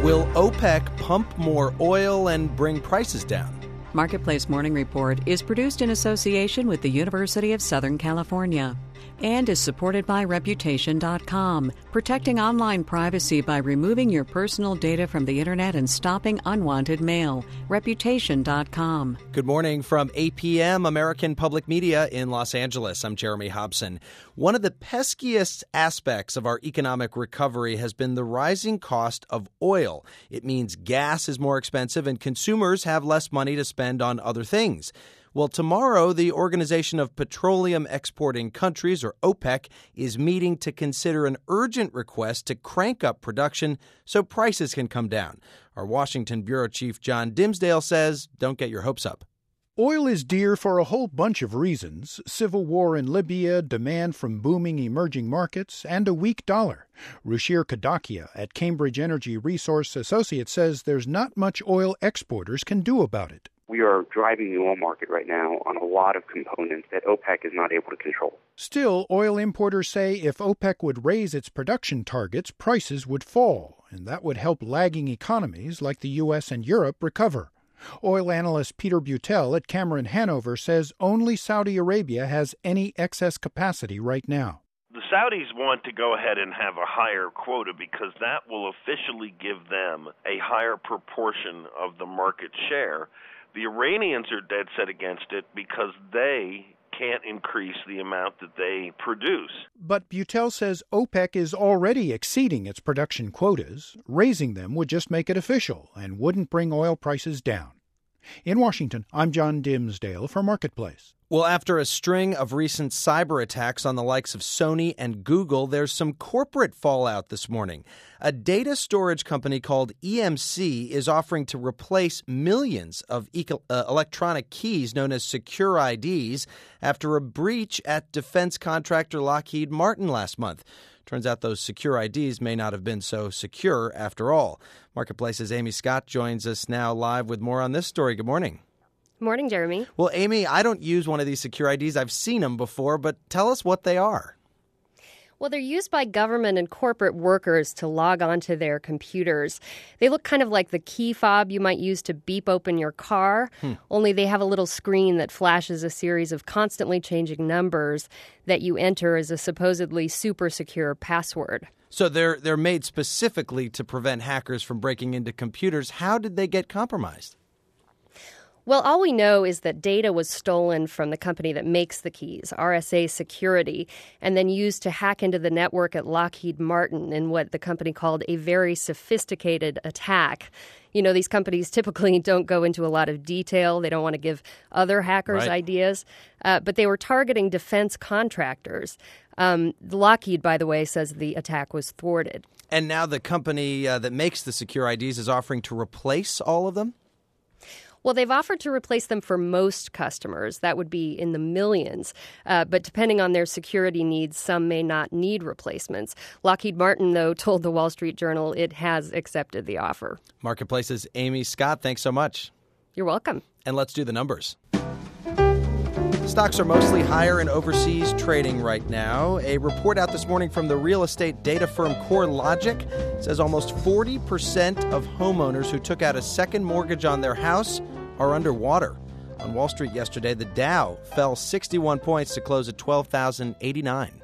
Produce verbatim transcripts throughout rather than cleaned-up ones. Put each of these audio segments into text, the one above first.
Will OPEC pump more oil and bring prices down? Marketplace Morning Report is produced in association with the University of Southern California and is supported by Reputation dot com, protecting online privacy by removing your personal data from the internet and stopping unwanted mail. Reputation dot com. Good morning from A P M, American Public Media in Los Angeles. I'm Jeremy Hobson. One of the peskiest aspects of our economic recovery has been the rising cost of oil. It means gas is more expensive and consumers have less money to spend on other things. Well, tomorrow, the Organization of Petroleum Exporting Countries, or OPEC, is meeting to consider an urgent request to crank up production so prices can come down. Our Washington bureau chief, John Dimsdale, says, don't get your hopes up. Oil is dear for a whole bunch of reasons. Civil war in Libya, demand from booming emerging markets, and a weak dollar. Ruchir Kadakia at Cambridge Energy Resource Associates says there's not much oil exporters can do about it. We are driving the oil market right now on a lot of components that OPEC is not able to control. Still, oil importers say if OPEC would raise its production targets, prices would fall, and that would help lagging economies like the U S and Europe recover. Oil analyst Peter Butel at Cameron Hanover says only Saudi Arabia has any excess capacity right now. The Saudis want to go ahead and have a higher quota because that will officially give them a higher proportion of the market share. The Iranians are dead set against it because they can't increase the amount that they produce. But Butel says OPEC is already exceeding its production quotas. Raising them would just make it official and wouldn't bring oil prices down. In Washington, I'm John Dimsdale for Marketplace. Well, after a string of recent cyber attacks on the likes of Sony and Google, there's some corporate fallout this morning. A data storage company called E M C is offering to replace millions of eco- uh, electronic keys known as secure I Ds after a breach at defense contractor Lockheed Martin last month. Turns out those secure I Ds may not have been so secure after all. Marketplace's Amy Scott joins us now live with more on this story. Good morning. Morning, Jeremy. Well, Amy, I don't use one of these secure I Ds. I've seen them before, but tell us what they are. Well, they're used by government and corporate workers to log onto their computers. They look kind of like the key fob you might use to beep open your car, hmm. only they have a little screen that flashes a series of constantly changing numbers that you enter as a supposedly super secure password. So they're they're made specifically to prevent hackers from breaking into computers. How did they get compromised? Well, all we know is that data was stolen from the company that makes the keys, R S A Security, and then used to hack into the network at Lockheed Martin in what the company called a very sophisticated attack. You know, these companies typically don't go into a lot of detail. They don't want to give other hackers right. ideas. Uh, but they were targeting defense contractors. Um, Lockheed, by the way, says the attack was thwarted. And now the company uh, that makes the secure I Ds is offering to replace all of them? Well, they've offered to replace them for most customers. That would be in the millions. Uh, but depending on their security needs, some may not need replacements. Lockheed Martin, though, told the Wall Street Journal it has accepted the offer. Marketplace's Amy Scott, thanks so much. You're welcome. And let's do the numbers. Stocks are mostly higher in overseas trading right now. A report out this morning from the real estate data firm CoreLogic says almost forty percent of homeowners who took out a second mortgage on their house are underwater. On Wall Street yesterday, the Dow fell sixty-one points to close at twelve thousand eighty-nine.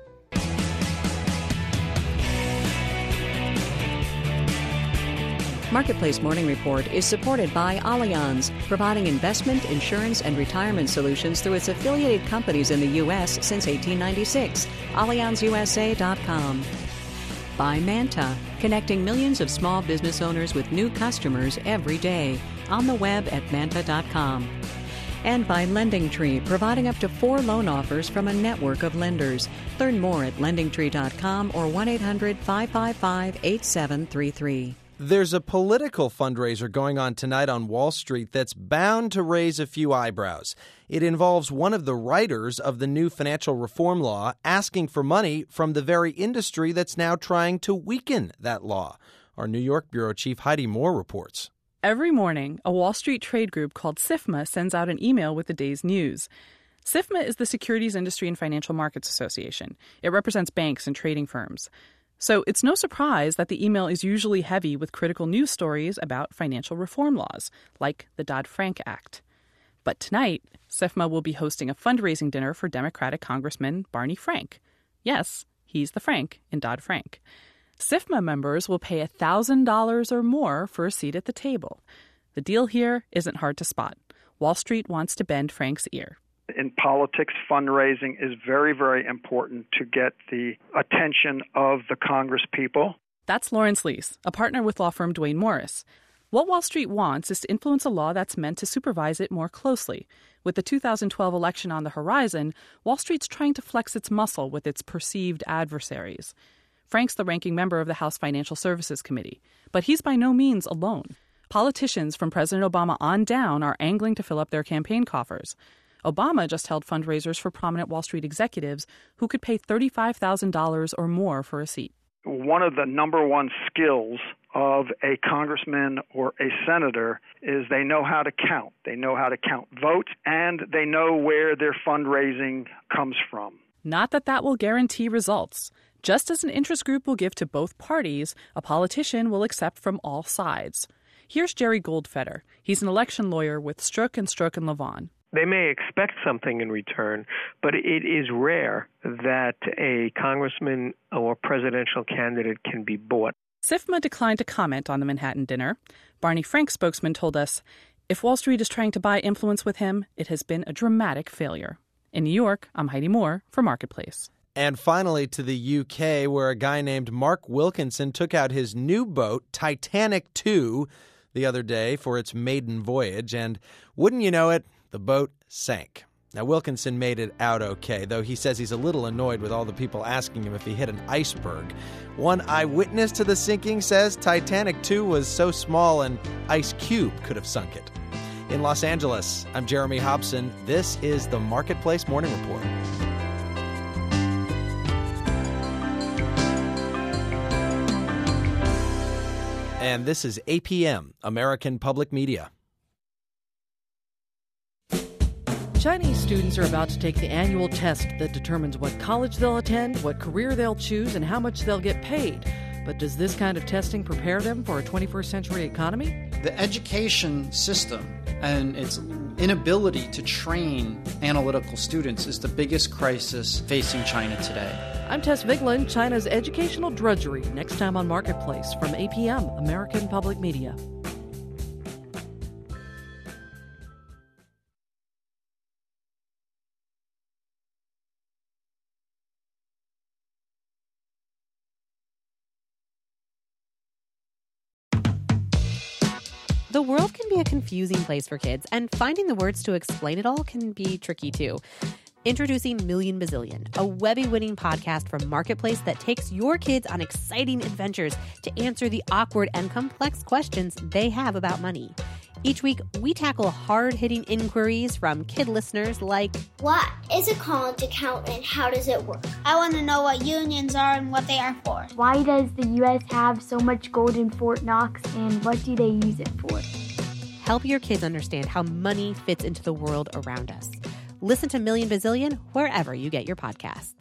Marketplace Morning Report is supported by Allianz, providing investment, insurance, and retirement solutions through its affiliated companies in the U S since eighteen ninety-six. Allianz U S A dot com. By Manta, connecting millions of small business owners with new customers every day. On the web at manta dot com. And by LendingTree, providing up to four loan offers from a network of lenders. Learn more at lending tree dot com or one eight hundred five five five eight seven three three. There's a political fundraiser going on tonight on Wall Street that's bound to raise a few eyebrows. It involves one of the writers of the new financial reform law asking for money from the very industry that's now trying to weaken that law. Our New York bureau chief Heidi Moore reports. Every morning, a Wall Street trade group called SIFMA sends out an email with the day's news. SIFMA is the Securities Industry and Financial Markets Association. It represents banks and trading firms. So it's no surprise that the email is usually heavy with critical news stories about financial reform laws, like the Dodd-Frank Act. But tonight, SIFMA will be hosting a fundraising dinner for Democratic Congressman Barney Frank. Yes, he's the Frank in Dodd-Frank. SIFMA members will pay one thousand dollars or more for a seat at the table. The deal here isn't hard to spot. Wall Street wants to bend Frank's ear. In politics, fundraising is very, very important to get the attention of the Congress people. That's Lawrence Lease, a partner with law firm Duane Morris. What Wall Street wants is to influence a law that's meant to supervise it more closely. With the two thousand twelve election on the horizon, Wall Street's trying to flex its muscle with its perceived adversaries. Frank's the ranking member of the House Financial Services Committee, but he's by no means alone. Politicians from President Obama on down are angling to fill up their campaign coffers. Obama just held fundraisers for prominent Wall Street executives who could pay thirty-five thousand dollars or more for a seat. One of the number one skills of a congressman or a senator is they know how to count. They know how to count votes, and they know where their fundraising comes from. Not that that will guarantee results. Just as an interest group will give to both parties, a politician will accept from all sides. Here's Jerry Goldfeder. He's an election lawyer with Strzok and Strzok and Levon. They may expect something in return, but it is rare that a congressman or presidential candidate can be bought. SIFMA declined to comment on the Manhattan dinner. Barney Frank spokesman told us, if Wall Street is trying to buy influence with him, it has been a dramatic failure. In New York, I'm Heidi Moore for Marketplace. And finally to the U K, where a guy named Mark Wilkinson took out his new boat, Titanic two, the other day for its maiden voyage. And wouldn't you know it, the boat sank. Now, Wilkinson made it out okay, though he says he's a little annoyed with all the people asking him if he hit an iceberg. One eyewitness to the sinking says Titanic two was so small an ice cube could have sunk it. In Los Angeles, I'm Jeremy Hobson. This is the Marketplace Morning Report. And this is A P M, American Public Media. Chinese students are about to take the annual test that determines what college they'll attend, what career they'll choose, and how much they'll get paid. But does this kind of testing prepare them for a twenty-first century economy? The education system and its inability to train analytical students is the biggest crisis facing China today. I'm Tess Vigeland, China's educational drudgery, next time on Marketplace from A P M, American Public Media. The world can be a confusing place for kids, and finding the words to explain it all can be tricky too. Introducing Million Bazillion, a Webby-winning podcast from Marketplace that takes your kids on exciting adventures to answer the awkward and complex questions they have about money. Each week, we tackle hard-hitting inquiries from kid listeners like, what is a college account and how does it work? I want to know what unions are and what they are for. Why does the U S have so much gold in Fort Knox and what do they use it for? Help your kids understand how money fits into the world around us. Listen to Million Bazillion wherever you get your podcasts.